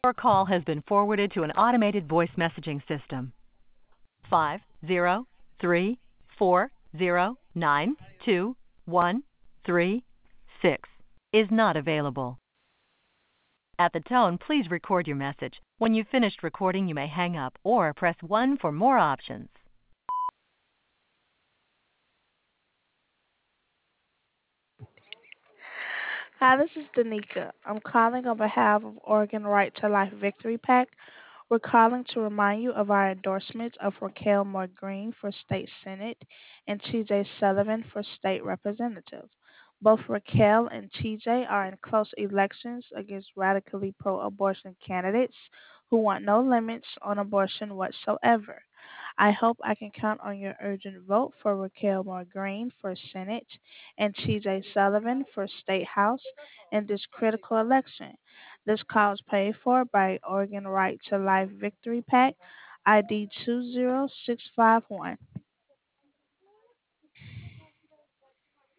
Your call has been forwarded to an automated voice messaging system. 503-409-2136 is not available. At the tone, please record your message. When you've finished recording, you may hang up or press 1 for more options. Hi, this is Danica. I'm calling on behalf of Oregon Right to Life Victory PAC. We're calling to remind you of our endorsement of Raquel Moore Green for State Senate and TJ Sullivan for State Representative. Both Raquel and TJ are in close elections against radically pro abortion candidates who want no limits on abortion whatsoever. I hope I can count on your urgent vote for Raquel Moore Green for Senate and TJ Sullivan for State House in this critical election. This call is paid for by Oregon Right to Life Victory PAC, ID 20651.